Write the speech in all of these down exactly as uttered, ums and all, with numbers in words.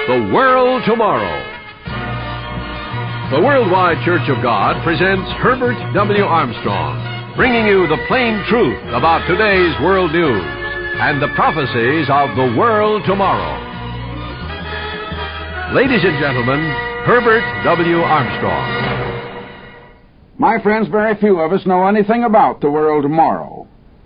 The World Tomorrow. The Worldwide Church of God presents Herbert W. Armstrong, bringing you the plain truth about today's world news and the prophecies of the world tomorrow. Ladies and gentlemen, Herbert W. Armstrong. My friends, very few of us know anything about the world tomorrow.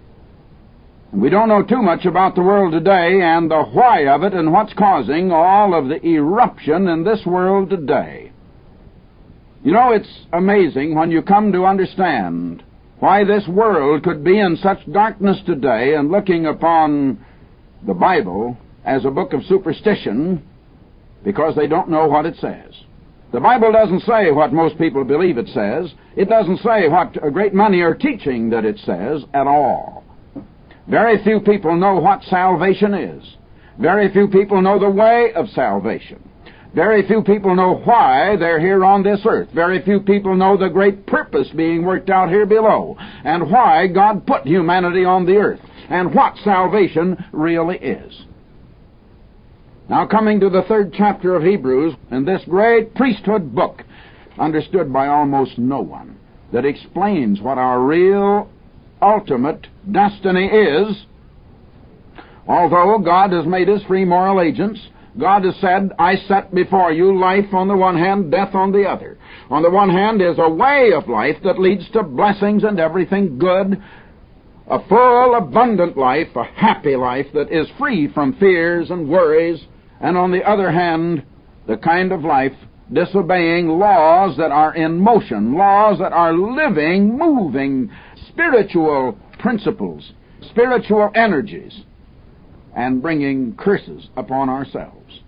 We don't know too much about the world today and the why of it and what's causing all of the eruption in this world today. You know, it's amazing when you come to understand why this world could be in such darkness today and looking upon the Bible as a book of superstition because they don't know what it says. The Bible doesn't say what most people believe it says. It doesn't say what a great many are teaching that it says at all. Very few people know what salvation is. Very few people know the way of salvation. Very few people know why they're here on this earth. Very few people know the great purpose being worked out here below, and why God put humanity on the earth, and what salvation really is. Now, coming to the third chapter of Hebrews, in this great priesthood book, understood by almost no one, that explains what our real ultimate destiny is. Although God has made us free moral agents, God has said, I set before you life on the one hand, death on the other. On the one hand is a way of life that leads to blessings and everything good, a full, abundant life, a happy life that is free from fears and worries, and on the other hand, the kind of life disobeying laws that are in motion, laws that are living, moving, spiritual principles, spiritual energies, and bringing curses upon ourselves.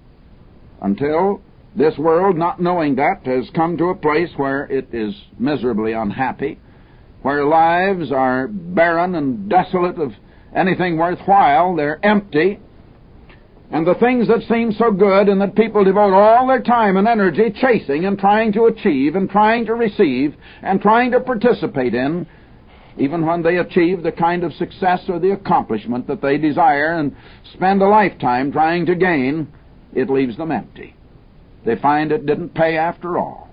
Until this world, not knowing that, has come to a place where it is miserably unhappy, where lives are barren and desolate of anything worthwhile. They're empty. And the things that seem so good and that people devote all their time and energy chasing and trying to achieve and trying to receive and trying to participate in, even when they achieve the kind of success or the accomplishment that they desire and spend a lifetime trying to gain, it leaves them empty. They find it didn't pay after all.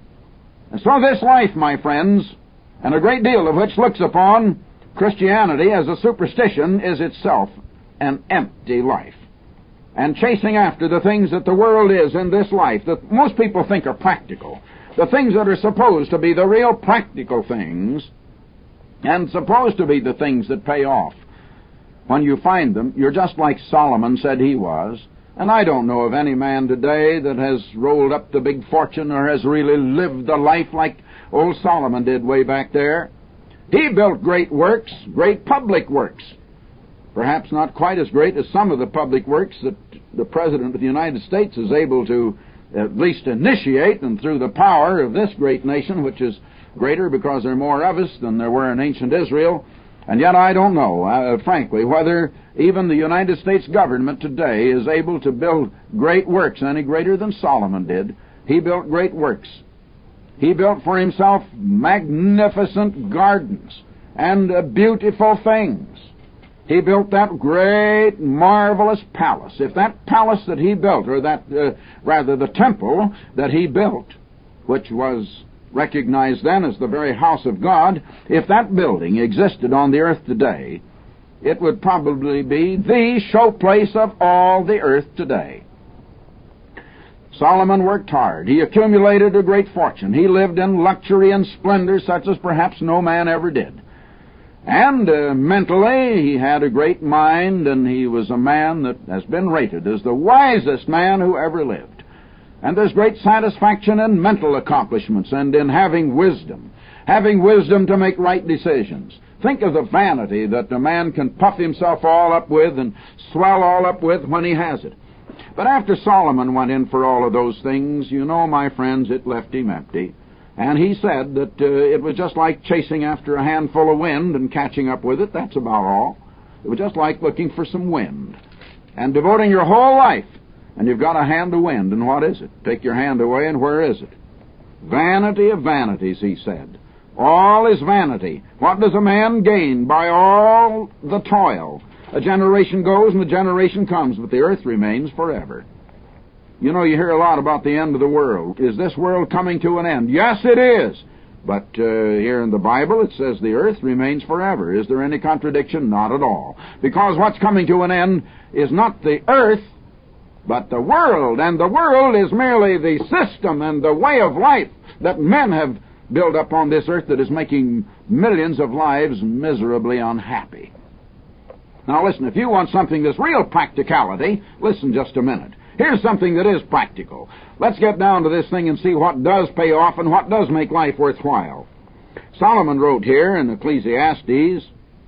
And so this life, my friends, and a great deal of which looks upon Christianity as a superstition, is itself an empty life. And chasing after the things that the world is in this life, that most people think are practical, the things that are supposed to be the real practical things, and supposed to be the things that pay off. When you find them, you're just like Solomon said he was. And I don't know of any man today that has rolled up the big fortune or has really lived a life like old Solomon did way back there. He built great works, great public works. Perhaps not quite as great as some of the public works that the President of the United States is able to at least initiate, and through the power of this great nation, which is greater because there are more of us than there were in ancient Israel. And yet I don't know, uh, frankly, whether even the United States government today is able to build great works any greater than Solomon did. He built great works. He built for himself magnificent gardens and uh, beautiful things. He built that great, marvelous palace. If that palace that he built, or that, uh, rather the temple that he built, which was recognized then as the very house of God, if that building existed on the earth today, it would probably be the showplace of all the earth today. Solomon worked hard. He accumulated a great fortune. He lived in luxury and splendor such as perhaps no man ever did. And uh, mentally, he had a great mind, and he was a man that has been rated as the wisest man who ever lived. And there's great satisfaction in mental accomplishments and in having wisdom, having wisdom to make right decisions. Think of the vanity that a man can puff himself all up with and swell all up with when he has it. But after Solomon went in for all of those things, you know, my friends, it left him empty. And he said that uh, it was just like chasing after a handful of wind and catching up with it. That's about all. It was just like looking for some wind and devoting your whole life. And you've got a hand of wind, and what is it? Take your hand away, and where is it? Vanity of vanities, he said. All is vanity. What does a man gain by all the toil? A generation goes and a generation comes, but the earth remains forever. You know, you hear a lot about the end of the world. Is this world coming to an end? Yes, it is. But uh, here in the Bible it says the earth remains forever. Is there any contradiction? Not at all. Because what's coming to an end is not the earth, but the world. And the world is merely the system and the way of life that men have built up on this earth that is making millions of lives miserably unhappy. Now listen, if you want something that's real practicality, listen just a minute. Here's something that is practical. Let's get down to this thing and see what does pay off and what does make life worthwhile. Solomon wrote here in Ecclesiastes,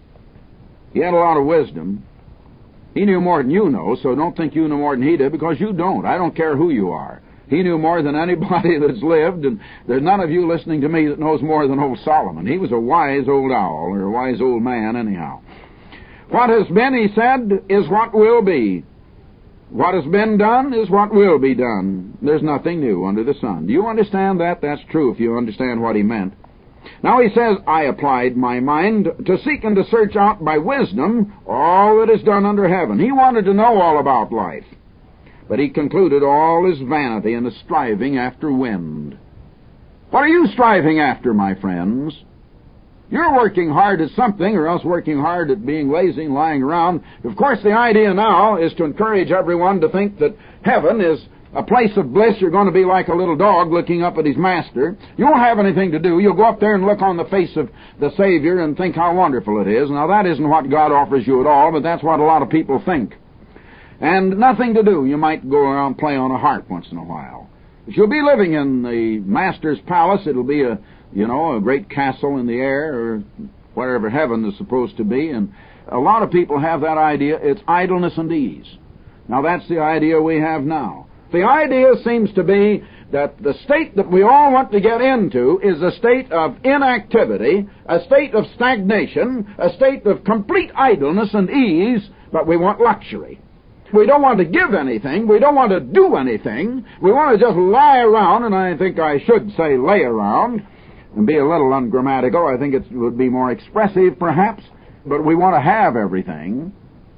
he had a lot of wisdom. He knew more than you know, so don't think you know more than he did, because you don't. I don't care who you are. He knew more than anybody that's lived, and there's none of you listening to me that knows more than old Solomon. He was a wise old owl, or a wise old man anyhow. What has been, he said, is what will be. What has been done is what will be done. There's nothing new under the sun. Do you understand that? That's true if you understand what he meant. Now he says, I applied my mind to seek and to search out by wisdom all that is done under heaven. He wanted to know all about life. But he concluded all is vanity and a striving after wind. What are you striving after, my friends? You're working hard at something, or else working hard at being lazy and lying around. Of course, the idea now is to encourage everyone to think that heaven is a place of bliss. You're going to be like a little dog looking up at his master. You won't have anything to do. You'll go up there and look on the face of the Savior and think how wonderful it is. Now, that isn't what God offers you at all, but that's what a lot of people think. And nothing to do. You might go around and play on a harp once in a while. If you'll be living in the Master's palace, it'll be a You know, a great castle in the air, or whatever heaven is supposed to be. And a lot of people have that idea. It's idleness and ease. Now, that's the idea we have now. The idea seems to be that the state that we all want to get into is a state of inactivity, a state of stagnation, a state of complete idleness and ease, but we want luxury. We don't want to give anything. We don't want to do anything. We want to just lie around, and I think I should say lay around, and be a little ungrammatical. I think it would be more expressive, perhaps, but we want to have everything.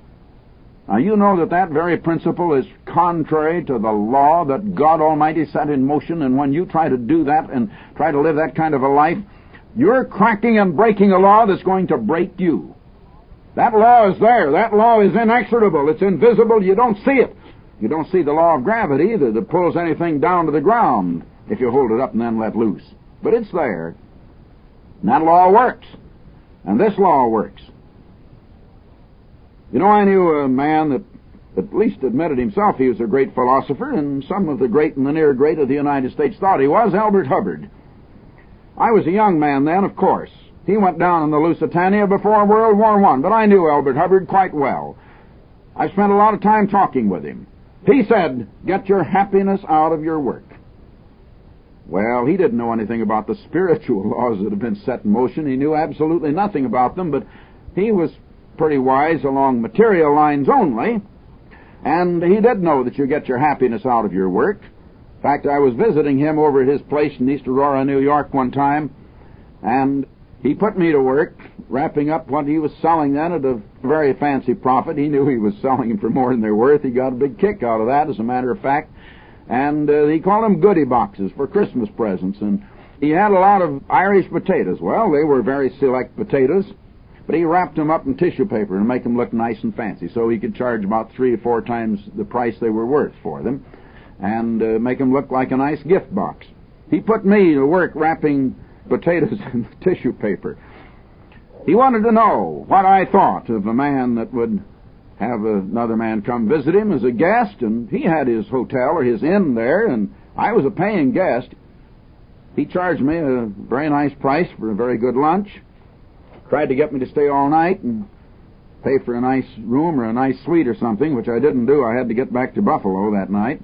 Now, you know that that very principle is contrary to the law that God Almighty set in motion, and when you try to do that and try to live that kind of a life, you're cracking and breaking a law that's going to break you. That law is there. That law is inexorable. It's invisible. You don't see it. You don't see the law of gravity either that pulls anything down to the ground if you hold it up and then let loose. But it's there. And that law works. And this law works. You know, I knew a man that at least admitted himself he was a great philosopher, and some of the great and the near great of the United States thought he was, Albert Hubbard. I was a young man then, of course. He went down in the Lusitania before World War One, but I knew Albert Hubbard quite well. I spent a lot of time talking with him. He said, get your happiness out of your work. Well, he didn't know anything about the spiritual laws that have been set in motion. He knew absolutely nothing about them, but he was pretty wise along material lines only, and he did know that you get your happiness out of your work. In fact, I was visiting him over at his place in East Aurora, New York one time, and he put me to work wrapping up what he was selling then at a very fancy profit. He knew he was selling them for more than they're worth. He got a big kick out of that, as a matter of fact. And uh, he called them goodie boxes for Christmas presents. And he had a lot of Irish potatoes. Well, they were very select potatoes, but he wrapped them up in tissue paper and make them look nice and fancy, so he could charge about three or four times the price they were worth for them, and uh, make them look like a nice gift box. He put me to work wrapping potatoes in tissue paper. He wanted to know what I thought of a man that would have another man come visit him as a guest, and he had his hotel or his inn there, and I was a paying guest. He charged me a very nice price for a very good lunch, tried to get me to stay all night and pay for a nice room or a nice suite or something, which I didn't do. I had to get back to Buffalo that night.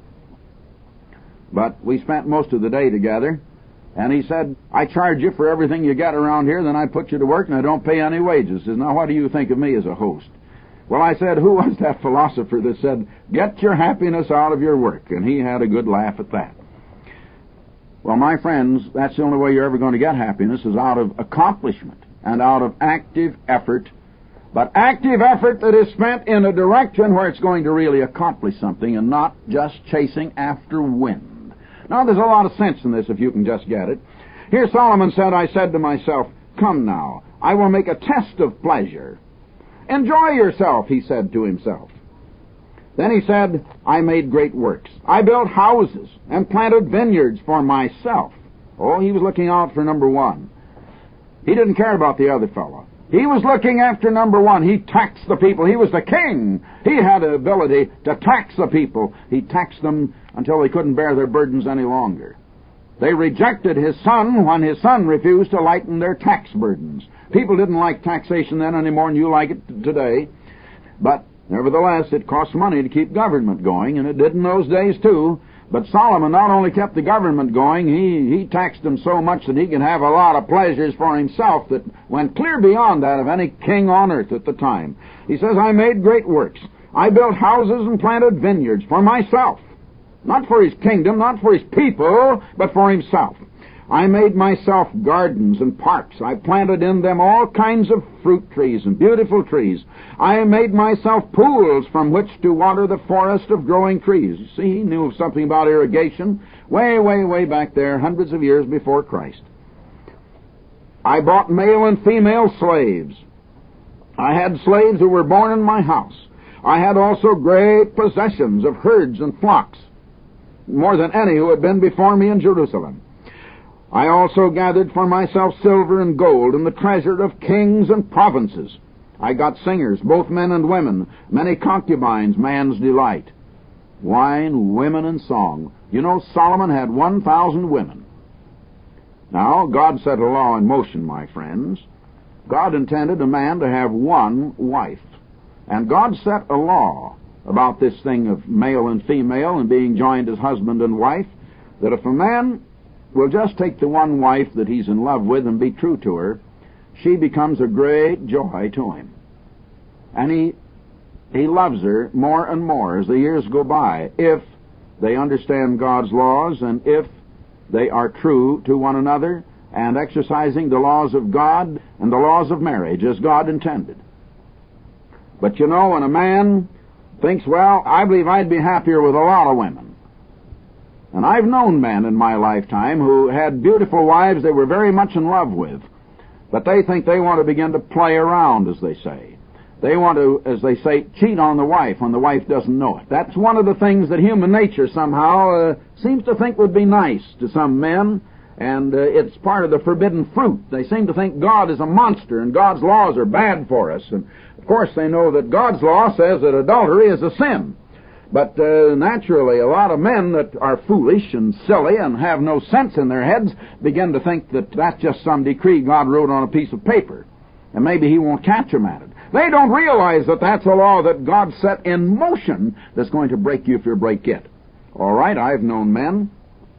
But we spent most of the day together, and he said, I charge you for everything you get around here, then I put you to work and I don't pay any wages. He says, now what do you think of me as a host? Well, I said, who was that philosopher that said, get your happiness out of your work? And he had a good laugh at that. Well, my friends, that's the only way you're ever going to get happiness, is out of accomplishment and out of active effort but active effort that is spent in a direction where it's going to really accomplish something and not just chasing after wind. Now, there's a lot of sense in this if you can just get it. Here Solomon said, I said to myself, come now, I will make a test of pleasure. Enjoy yourself, he said to himself. Then he said, I made great works. I built houses and planted vineyards for myself. Oh, he was looking out for number one. He didn't care about the other fellow. He was looking after number one. He taxed the people. He was the king. He had the ability to tax the people. He taxed them until they couldn't bear their burdens any longer. They rejected his son when his son refused to lighten their tax burdens. People didn't like taxation then any more than you like it today. But nevertheless, it cost money to keep government going, and it did in those days too. But Solomon not only kept the government going, he, he taxed them so much that he could have a lot of pleasures for himself that went clear beyond that of any king on earth at the time. He says, I made great works. I built houses and planted vineyards for myself. Not for his kingdom, not for his people, but for himself. I made myself gardens and parks. I planted in them all kinds of fruit trees and beautiful trees. I made myself pools from which to water the forest of growing trees. You see, he knew something about irrigation way, way, way back there, hundreds of years before Christ. I bought male and female slaves. I had slaves who were born in my house. I had also great possessions of herds and flocks, more than any who had been before me in Jerusalem. I also gathered for myself silver and gold and the treasure of kings and provinces. I got singers, both men and women, many concubines, man's delight, wine, women, and song. You know, Solomon had one thousand women. Now, God set a law in motion, my friends. God intended a man to have one wife. And God set a law about this thing of male and female and being joined as husband and wife, that if a man will just take the one wife that he's in love with and be true to her, she becomes a great joy to him. And he he loves her more and more as the years go by, if they understand God's laws and if they are true to one another and exercising the laws of God and the laws of marriage as God intended. But you know, when a man thinks, well, I believe I'd be happier with a lot of women. And I've known men in my lifetime who had beautiful wives they were very much in love with, but they think they want to begin to play around, as they say. They want to, as they say, cheat on the wife when the wife doesn't know it. That's one of the things that human nature somehow uh, seems to think would be nice to some men, and uh, it's part of the forbidden fruit. They seem to think God is a monster and God's laws are bad for us. And of course they know that God's law says that adultery is a sin. But uh, naturally, a lot of men that are foolish and silly and have no sense in their heads begin to think that that's just some decree God wrote on a piece of paper, and maybe he won't catch them at it. They don't realize that that's a law that God set in motion that's going to break you if you break it. All right, I've known men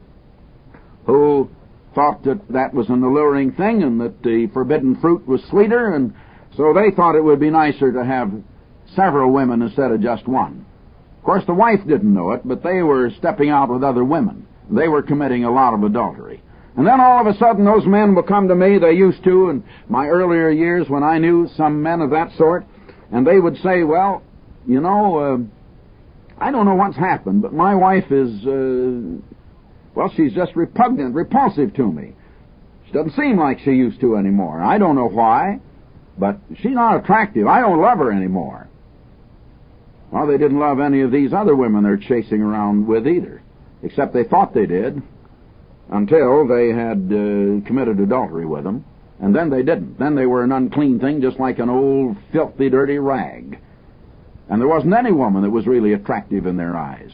who thought that that was an alluring thing and that the forbidden fruit was sweeter, and so they thought it would be nicer to have several women instead of just one. Of course, the wife didn't know it, but they were stepping out with other women. They were committing a lot of adultery. And then all of a sudden, those men will come to me, they used to in my earlier years when I knew some men of that sort, and they would say, well, you know, uh, I don't know what's happened, but my wife is, uh, well, she's just repugnant, repulsive to me. She doesn't seem like she used to anymore. I don't know why, but she's not attractive. I don't love her anymore. Well, they didn't love any of these other women they're chasing around with either, except they thought they did until they had uh, committed adultery with them, and then they didn't. Then they were an unclean thing, just like an old, filthy, dirty rag. And there wasn't any woman that was really attractive in their eyes.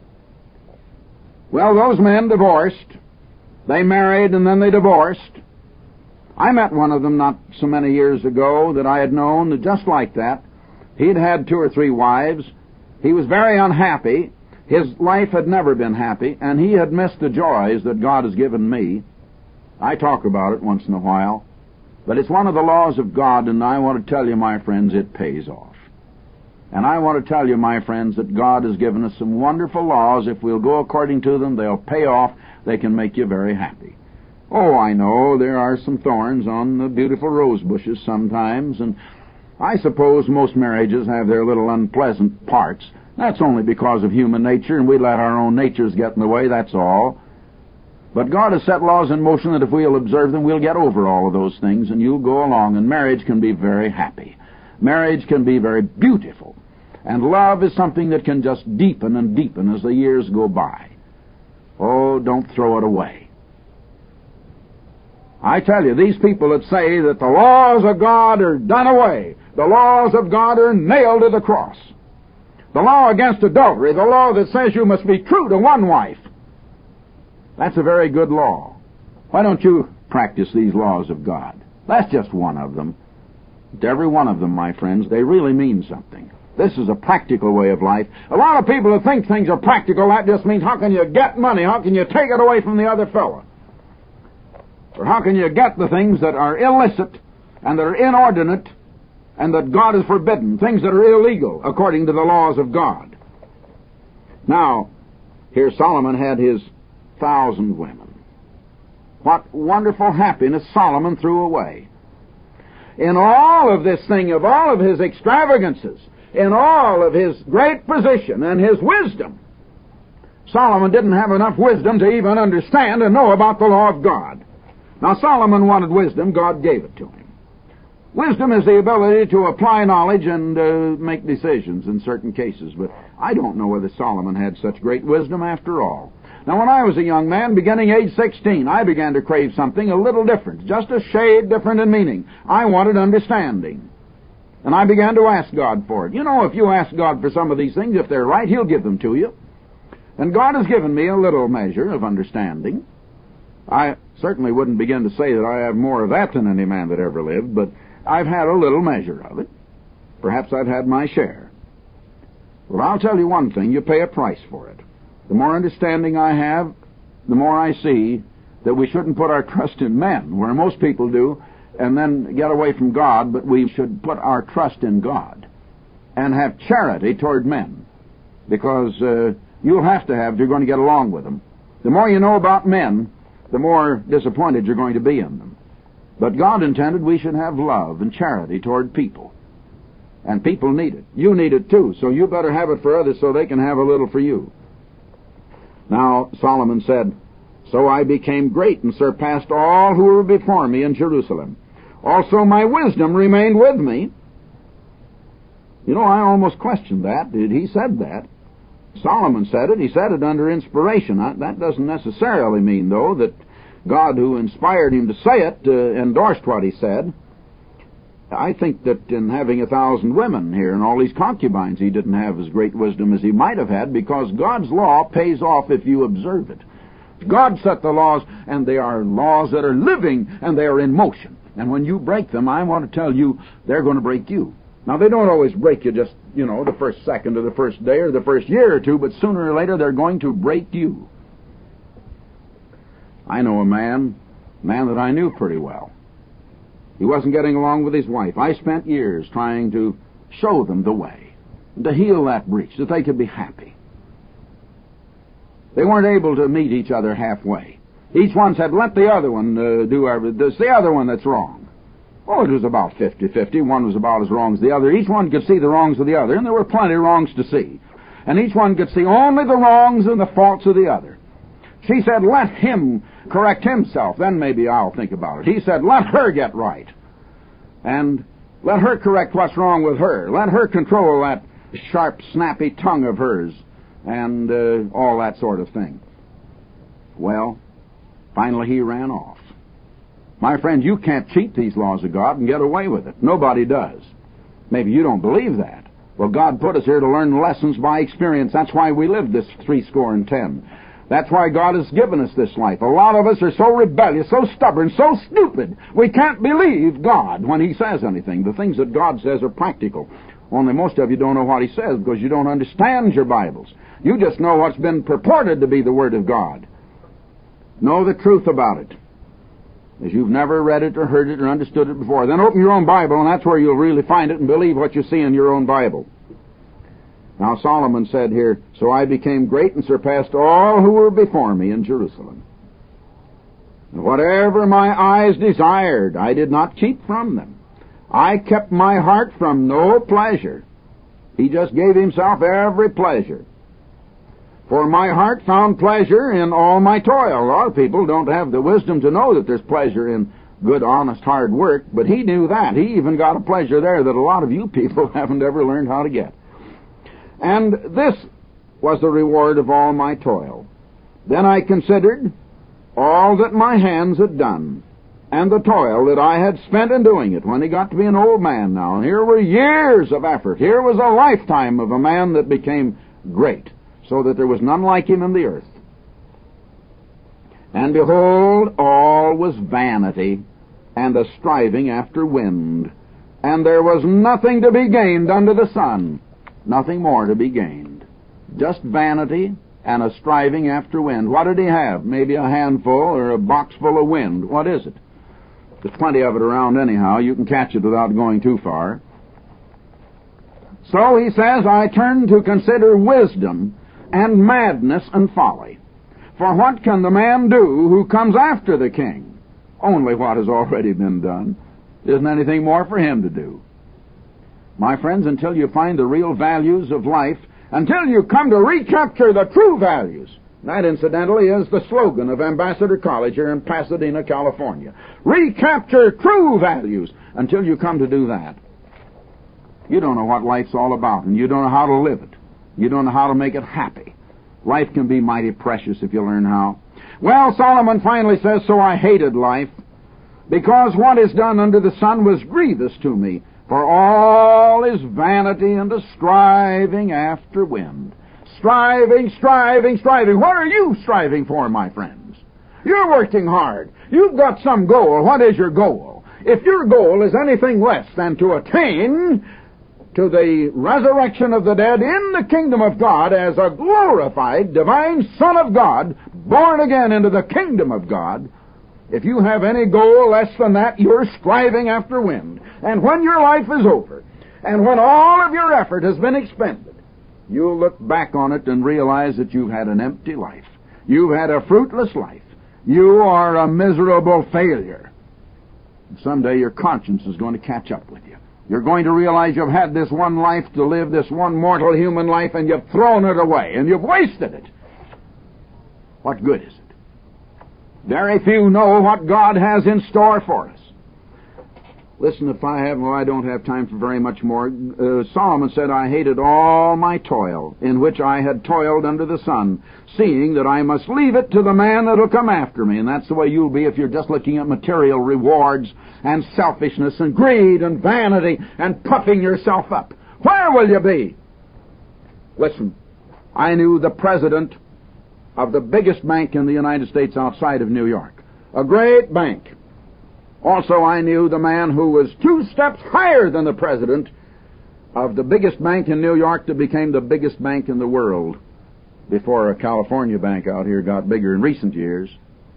Well, those men divorced. They married and then they divorced. I met one of them not so many years ago that I had known that just like that. He'd had two or three wives. He was very unhappy. His life had never been happy, and he had missed the joys that God has given me. I talk about it once in a while, but it's one of the laws of God, and I want to tell you, my friends, it pays off. And I want to tell you, my friends, that God has given us some wonderful laws. If we'll go according to them, they'll pay off. They can make you very happy. Oh, I know there are some thorns on the beautiful rose bushes sometimes, and I suppose most marriages have their little unpleasant parts. That's only because of human nature, and we let our own natures get in the way, that's all. But God has set laws in motion that if we'll observe them, we'll get over all of those things, and you'll go along, and marriage can be very happy. Marriage can be very beautiful. And love is something that can just deepen and deepen as the years go by. Oh, don't throw it away. I tell you, these people that say that the laws of God are done away, the laws of God are nailed to the cross. The law against adultery, the law that says you must be true to one wife, that's a very good law. Why don't you practice these laws of God? That's just one of them. To every one of them, my friends, they really mean something. This is a practical way of life. A lot of people who think things are practical, that just means how can you get money? How can you take it away from the other fellow? Or how can you get the things that are illicit and that are inordinate and that God has forbidden, things that are illegal according to the laws of God. Now, here Solomon had his thousand women. What wonderful happiness Solomon threw away. In all of this thing, of all of his extravagances, in all of his great position and his wisdom, Solomon didn't have enough wisdom to even understand and know about the law of God. Now, Solomon wanted wisdom. God gave it to him. Wisdom is the ability to apply knowledge and uh, make decisions in certain cases, but I don't know whether Solomon had such great wisdom after all. Now, when I was a young man, beginning age sixteen, I began to crave something a little different, just a shade different in meaning. I wanted understanding. And I began to ask God for it. You know, if you ask God for some of these things, if they're right, He'll give them to you. And God has given me a little measure of understanding. I certainly wouldn't begin to say that I have more of that than any man that ever lived, but I've had a little measure of it. Perhaps I've had my share. Well, I'll tell you one thing, you pay a price for it. The more understanding I have, the more I see that we shouldn't put our trust in men, where most people do, and then get away from God, but we should put our trust in God and have charity toward men, because uh, you'll have to have if you're going to get along with them. The more you know about men, the more disappointed you're going to be in them. But God intended we should have love and charity toward people. And people need it. You need it too, so you better have it for others so they can have a little for you. Now, Solomon said, "So I became great and surpassed all who were before me in Jerusalem. Also my wisdom remained with me." You know, I almost questioned that. Did he said that? Solomon said it. He said it under inspiration. That doesn't necessarily mean, though, that God, who inspired him to say it, uh, endorsed what he said. I think that in having a thousand women here and all these concubines, he didn't have as great wisdom as he might have had, because God's law pays off if you observe it. God set the laws, and they are laws that are living, and they are in motion. And when you break them, I want to tell you, they're going to break you. Now, they don't always break you just, you know, the first second or the first day or the first year or two, but sooner or later they're going to break you. I know a man, a man that I knew pretty well. He wasn't getting along with his wife. I spent years trying to show them the way, to heal that breach, that they could be happy. They weren't able to meet each other halfway. Each one said, let the other one uh, do everything. It's the other one that's wrong. Oh, it was about fifty-fifty. One was about as wrong as the other. Each one could see the wrongs of the other, and there were plenty of wrongs to see. And each one could see only the wrongs and the faults of the other. She said, let him correct himself, then maybe I'll think about it. He said, let her get right. And let her correct what's wrong with her. Let her control that sharp, snappy tongue of hers, and uh, all that sort of thing. Well, finally he ran off. My friend, you can't cheat these laws of God and get away with it. Nobody does. Maybe you don't believe that. Well, God put us here to learn lessons by experience. That's why we live this three score and ten. That's why God has given us this life. A lot of us are so rebellious, so stubborn, so stupid, we can't believe God when He says anything. The things that God says are practical. Only most of you don't know what He says because you don't understand your Bibles. You just know what's been purported to be the Word of God. Know the truth about it. As you've never read it or heard it or understood it before. Then open your own Bible, and that's where you'll really find it and believe what you see in your own Bible. Now Solomon said here, so I became great and surpassed all who were before me in Jerusalem. And whatever my eyes desired, I did not keep from them. I kept my heart from no pleasure. He just gave himself every pleasure. For my heart found pleasure in all my toil. A lot of people don't have the wisdom to know that there's pleasure in good, honest, hard work, but he knew that. He even got a pleasure there that a lot of you people haven't ever learned how to get. And this was the reward of all my toil. Then I considered all that my hands had done, and the toil that I had spent in doing it when he got to be an old man now. And here were years of effort. Here was a lifetime of a man that became great, so that there was none like him in the earth. And behold, all was vanity and a striving after wind, and there was nothing to be gained under the sun, nothing more to be gained. Just vanity and a striving after wind. What did he have? Maybe a handful or a box full of wind. What is it? There's plenty of it around anyhow. You can catch it without going too far. So he says, I turn to consider wisdom and madness and folly. For what can the man do who comes after the king? Only what has already been done. There isn't anything more for him to do. My friends, until you find the real values of life, until you come to recapture the true values, that incidentally is the slogan of Ambassador College here in Pasadena, California. Recapture true values. Until you come to do that, you don't know what life's all about, and you don't know how to live it. You don't know how to make it happy. Life can be mighty precious if you learn how. Well, Solomon finally says, so I hated life, because what is done under the sun was grievous to me, for all is vanity and a striving after wind. Striving, striving, striving. What are you striving for, my friends? You're working hard. You've got some goal. What is your goal? If your goal is anything less than to attain to the resurrection of the dead in the kingdom of God as a glorified divine Son of God, born again into the kingdom of God, if you have any goal less than that, you're striving after wind. And when your life is over, and when all of your effort has been expended, you'll look back on it and realize that you've had an empty life. You've had a fruitless life. You are a miserable failure. Someday your conscience is going to catch up with you. You're going to realize you've had this one life to live, this one mortal human life, and you've thrown it away, and you've wasted it. What good is it? Very few know what God has in store for us. Listen, if I have, well, I don't have time for very much more. Uh, Solomon said, I hated all my toil, in which I had toiled under the sun, seeing that I must leave it to the man that will come after me. And that's the way you'll be if you're just looking at material rewards and selfishness and greed and vanity and puffing yourself up. Where will you be? Listen, I knew the president of the biggest bank in the United States outside of New York. A great bank. Also, I knew the man who was two steps higher than the president of the biggest bank in New York that became the biggest bank in the world before a California bank out here got bigger in recent years.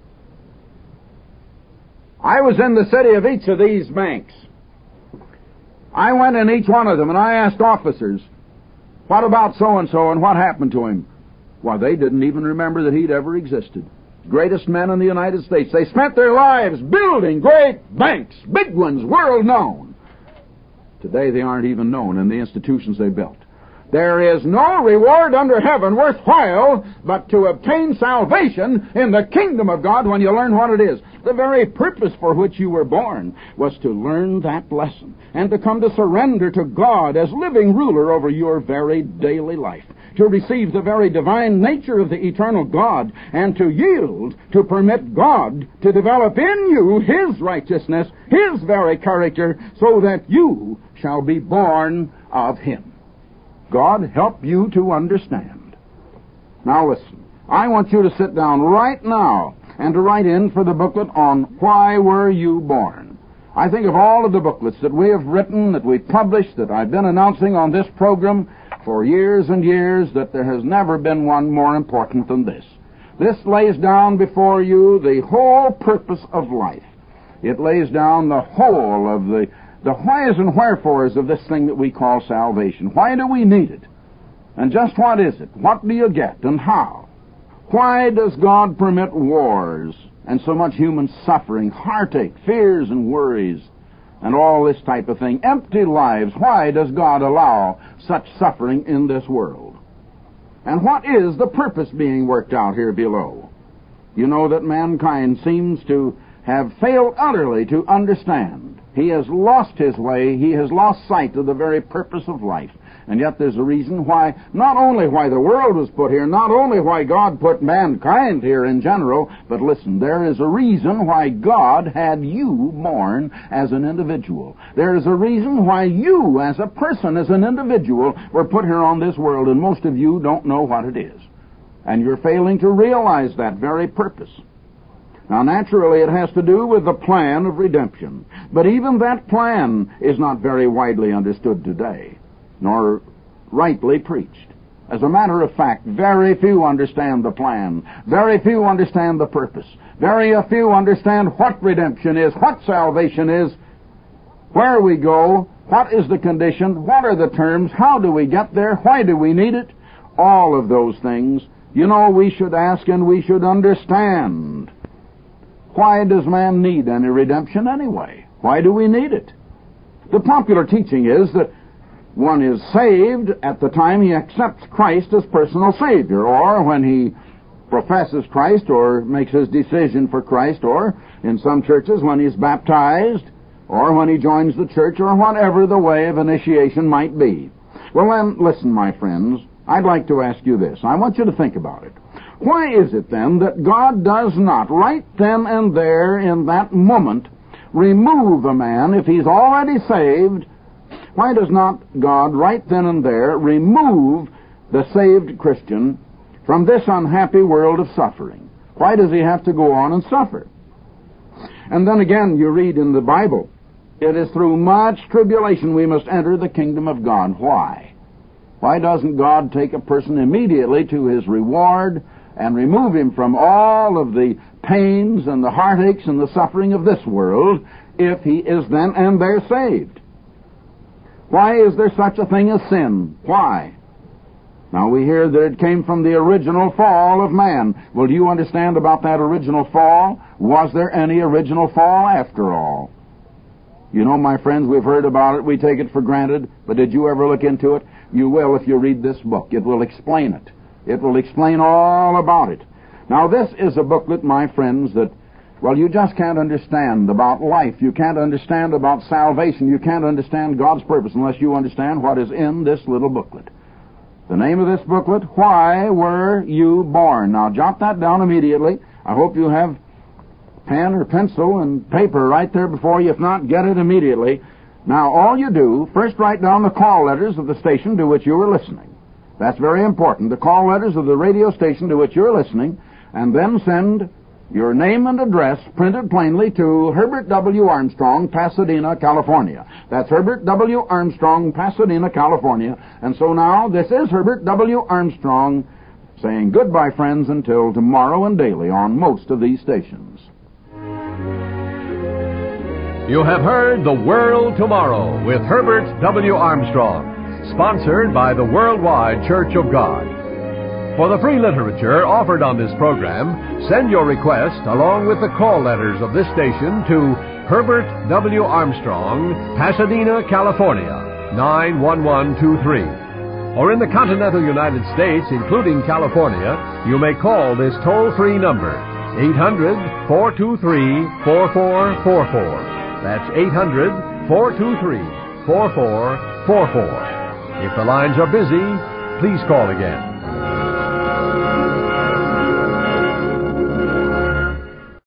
I was in the city of each of these banks. I went in each one of them and I asked officers, what about so-and-so and what happened to him? Why, they didn't even remember that he'd ever existed. Greatest men in the United States. They spent their lives building great banks, big ones, world known. Today they aren't even known in the institutions they built. There is no reward under heaven worthwhile but to obtain salvation in the kingdom of God when you learn what it is. The very purpose for which you were born was to learn that lesson and to come to surrender to God as living ruler over your very daily life, to receive the very divine nature of the eternal God, and to yield to permit God to develop in you His righteousness, His very character, so that you shall be born of Him. God help you to understand. Now listen, I want you to sit down right now and to write in for the booklet on Why Were You Born? I think of all of the booklets that we have written, that we've published, that I've been announcing on this program for years and years, that there has never been one more important than this. This lays down before you the whole purpose of life. It lays down the whole of the, the whys and wherefores of this thing that we call salvation. Why do we need it? And just what is it? What do you get and how? Why does God permit wars and so much human suffering, heartache, fears and worries? and all this type of thing. Empty lives. Why does God allow such suffering in this world? And what is the purpose being worked out here below? You know that mankind seems to have failed utterly to understand. He has lost his way. He has lost sight of the very purpose of life. And yet there's a reason why, not only why the world was put here, not only why God put mankind here in general, but listen, there is a reason why God had you born as an individual. There is a reason why you, as a person, as an individual, were put here on this world, and most of you don't know what it is. And you're failing to realize that very purpose. Now, naturally, it has to do with the plan of redemption. But even that plan is not very widely understood today, nor rightly preached. As a matter of fact, very few understand the plan. Very few understand the purpose. Very few understand what redemption is, what salvation is, where we go, what is the condition, what are the terms, how do we get there, why do we need it? All of those things, you know, we should ask and we should understand. Why does man need any redemption anyway? Why do we need it? The popular teaching is that one is saved at the time he accepts Christ as personal Savior, or when he professes Christ or makes his decision for Christ, or in some churches when he's baptized, or when he joins the church, or whatever the way of initiation might be. Well then, listen, my friends, I'd like to ask you this. I want you to think about it. Why is it then that God does not, right then and there in that moment, remove a man if he's already saved? Why does not God, right then and there, remove the saved Christian from this unhappy world of suffering? Why does he have to go on and suffer? And then again, you read in the Bible, it is through much tribulation we must enter the kingdom of God. Why? Why doesn't God take a person immediately to his reward and remove him from all of the pains and the heartaches and the suffering of this world if he is then and there saved? Why is there such a thing as sin? Why? Now we hear that it came from the original fall of man. Well, do you understand about that original fall? Was there any original fall after all? You know, my friends, we've heard about it. We take it for granted. But did you ever look into it? You will if you read this book. It will explain it. It will explain all about it. Now, this is a booklet, my friends, that, well, you just can't understand about life. You can't understand about salvation. You can't understand God's purpose unless you understand what is in this little booklet. The name of this booklet, Why Were You Born? Now, jot that down immediately. I hope you have pen or pencil and paper right there before you. If not, get it immediately. Now, all you do, first write down the call letters of the station to which you are listening. That's very important. The call letters of the radio station to which you're listening, and then send your name and address printed plainly to Herbert W. Armstrong, Pasadena, California. That's Herbert W. Armstrong, Pasadena, California. And so now, this is Herbert W. Armstrong saying goodbye, friends, until tomorrow and daily on most of these stations. You have heard The World Tomorrow with Herbert W. Armstrong, sponsored by the Worldwide Church of God. For the free literature offered on this program, send your request along with the call letters of this station to Herbert W. Armstrong, Pasadena, California, nine one one two three. Or in the continental United States, including California, you may call this toll-free number, eight hundred, four two three, four four four four. That's eight hundred, four two three, four four four four. If the lines are busy, please call again.